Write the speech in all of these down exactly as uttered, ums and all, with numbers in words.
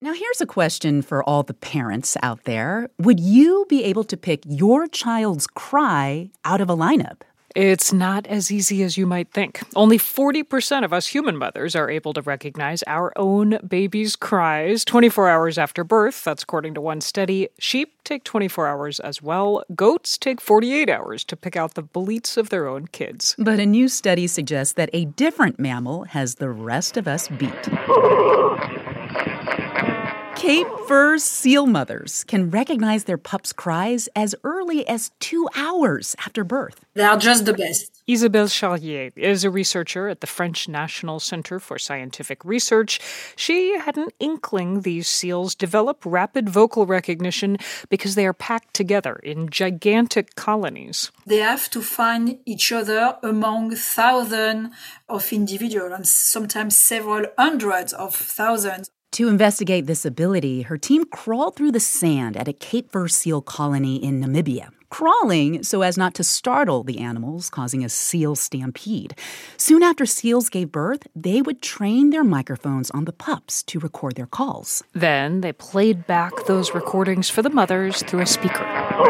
Now, here's a question for all the parents out there. Would you be able to pick your child's cry out of a lineup? It's not as easy as you might think. Only forty percent of us human mothers are able to recognize our own baby's cries twenty-four hours after birth. That's according to one study. Sheep take twenty-four hours as well. Goats take forty-eight hours to pick out the bleats of their own kids. But a new study suggests that a different mammal has the rest of us beat. Cape fur seal mothers can recognize their pups' cries as early as two hours after birth. They are just the best. Isabelle Charrier is a researcher at the French National Center for Scientific Research. She had an inkling these seals develop rapid vocal recognition because they are packed together in gigantic colonies. They have to find each other among thousands of individuals and sometimes several hundreds of thousands. To investigate this ability, her team crawled through the sand at a Cape fur seal colony in Namibia, crawling so as not to startle the animals, causing a seal stampede. Soon after seals gave birth, they would train their microphones on the pups to record their calls. Then they played back those recordings for the mothers through a speaker.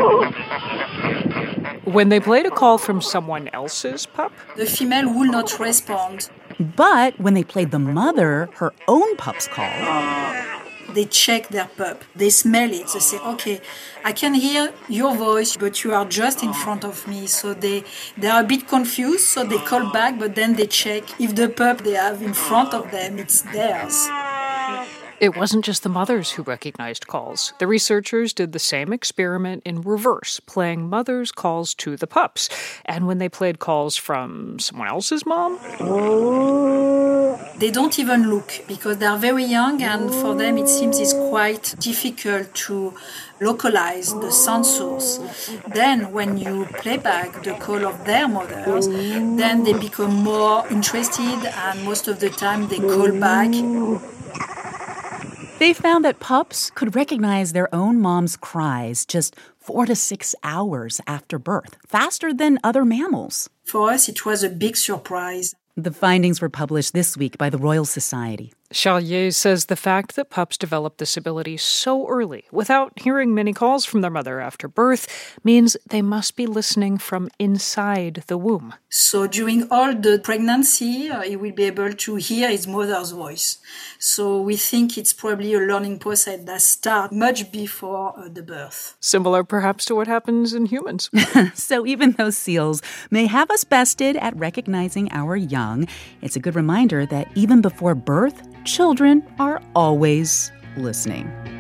When they played a call from someone else's pup, the female will not respond. But when they played the mother her own pup's call, they check their pup. They smell it. They say, okay, I can hear your voice, but you are just in front of me. So they, they are a bit confused, so they call back, but then they check if the pup they have in front of them, it's theirs. It wasn't just the mothers who recognized calls. The researchers did the same experiment in reverse, playing mothers' calls to the pups. And when they played calls from someone else's mom, they don't even look because they are very young, and for them it seems it's quite difficult to localize the sound source. Then when you play back the call of their mothers, then they become more interested, and most of the time they call back. They found that pups could recognize their own mom's cries just four to six hours after birth, faster than other mammals. For us, it was a big surprise. The findings were published this week by the Royal Society. Charrier says the fact that pups develop this ability so early, without hearing many calls from their mother after birth, means they must be listening from inside the womb. So during all the pregnancy, uh, he will be able to hear his mother's voice. So we think it's probably a learning process that starts much before uh, the birth. Similar perhaps to what happens in humans. So even though seals may have us bested at recognizing our young, it's a good reminder that even before birth, children are always listening.